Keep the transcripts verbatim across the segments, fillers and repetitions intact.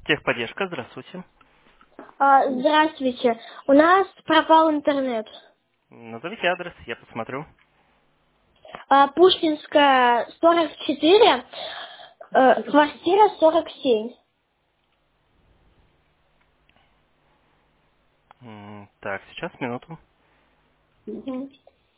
Техподдержка, здравствуйте. А, Здравствуйте. У нас пропал интернет. Назовите адрес, я посмотрю. А, Пушкинская, сорок четыре, э, квартира сорок семь. М, Так, сейчас, минуту. Мгм.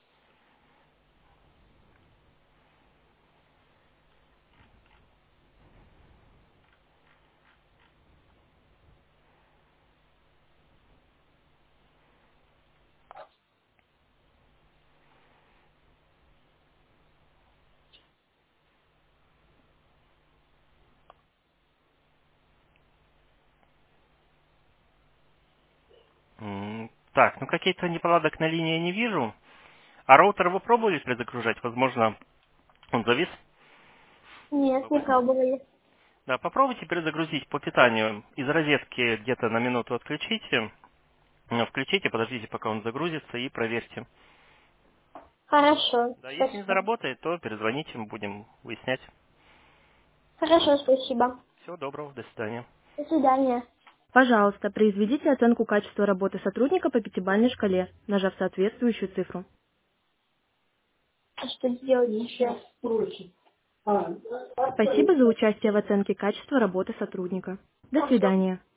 М, Так, ну какие-то неполадок на линии я не вижу. А роутер вы пробовали перезагружать? Возможно, он завис? Нет, не пробовали. Да, попробуйте перезагрузить по питанию. Из розетки где-то на минуту отключите. Ну, Включите, подождите, пока он загрузится, и проверьте. Хорошо, Да, если не спасибо. заработает, то перезвоните, мы будем выяснять. Хорошо, спасибо. Всего доброго, до свидания. До свидания. Пожалуйста, произведите оценку качества работы сотрудника по пятибалльной шкале, нажав соответствующую цифру. А что сделать еще? А, Спасибо за участие в оценке качества работы сотрудника. До свидания.